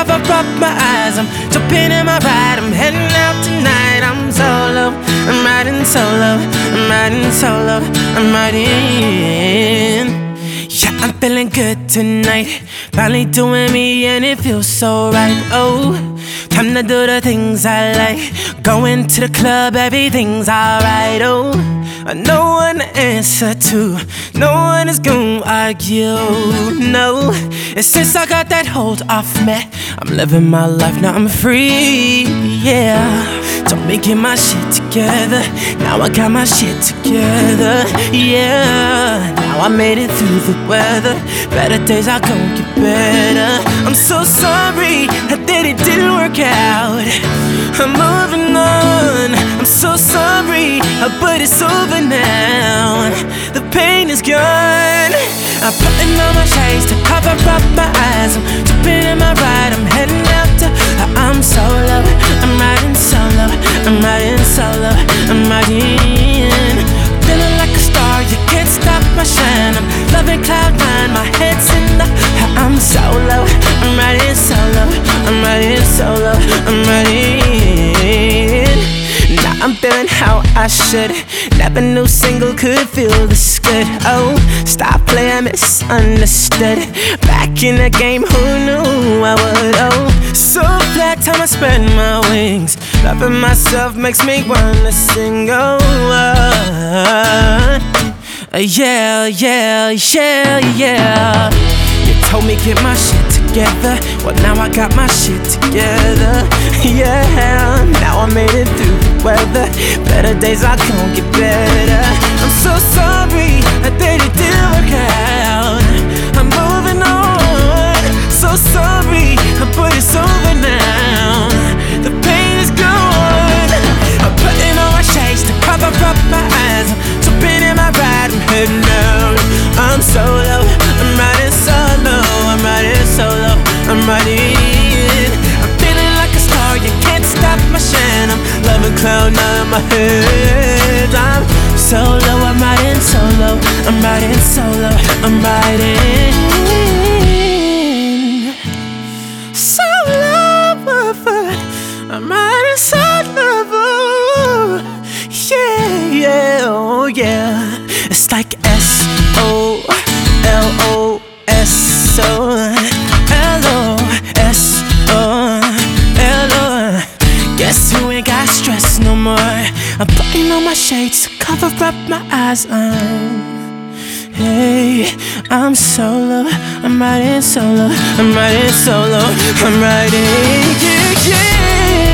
cover up my eyes. I'm jumping in my ride, I'm heading out tonight. I'm solo, I'm riding solo, I'm riding solo, I'm riding. Yeah, I'm feeling good tonight. Finally doing me and it feels so right. Oh, time to do the things I like. Going to the club, everything's alright. Oh, no one to answer to, no one is gonna argue. No, and since I got that hold off me, I'm living my life, now I'm free. Yeah, told me get my shit together. Now I got my shit together. Yeah, now I made it through the weather. Better days are gonna get better. I'm so sorry that it didn't work out. I'm moving on. I'm so sorry, but it's over now. The pain is gone. I'm putting on my shades to cover up my eyes. I'm jumping in my ride, I'm heading out to. I'm solo, I'm riding solo, I'm riding solo, I'm riding. Feeling like a star, you can't stop my shine. I'm loving cloud nine, my head's in the. I'm solo, I'm riding solo, I'm riding solo, I'm riding. Now I'm feeling how I should. Never knew single could feel this good. Oh, stop playing misunderstood. Back in the game, who knew I would? Oh, so glad time I spread my wings. Loving myself makes me wanna sing. Oh, yeah, yeah, yeah, yeah. You told me get my shit together. Well, now I got my shit together. Yeah, now I made it through the weather. Better days are gonna get better. I'm so sorry that it didn't work out. I'm moving on. So sorry, but it's over now. The pain is gone. I'm putting on my shades to cover up my eyes. I'm jumping in my ride, I'm heading out. I'm solo, I'm riding solo, I'm riding solo, I'm riding. I'm feeling like a star, you can't stop my shine. I'm loving cloud nine in my head. I'm solo, I'm riding solo, I'm riding solo, I'm riding. Solo, I'm riding solo. Yeah, yeah, oh yeah. It's like SOLOS, so LOSOLO. Guess who ain't got stress no more? I'm putting on my shades to cover up my eyes. Hey, I'm solo, I'm riding solo, I'm riding solo, I'm riding, yeah, yeah.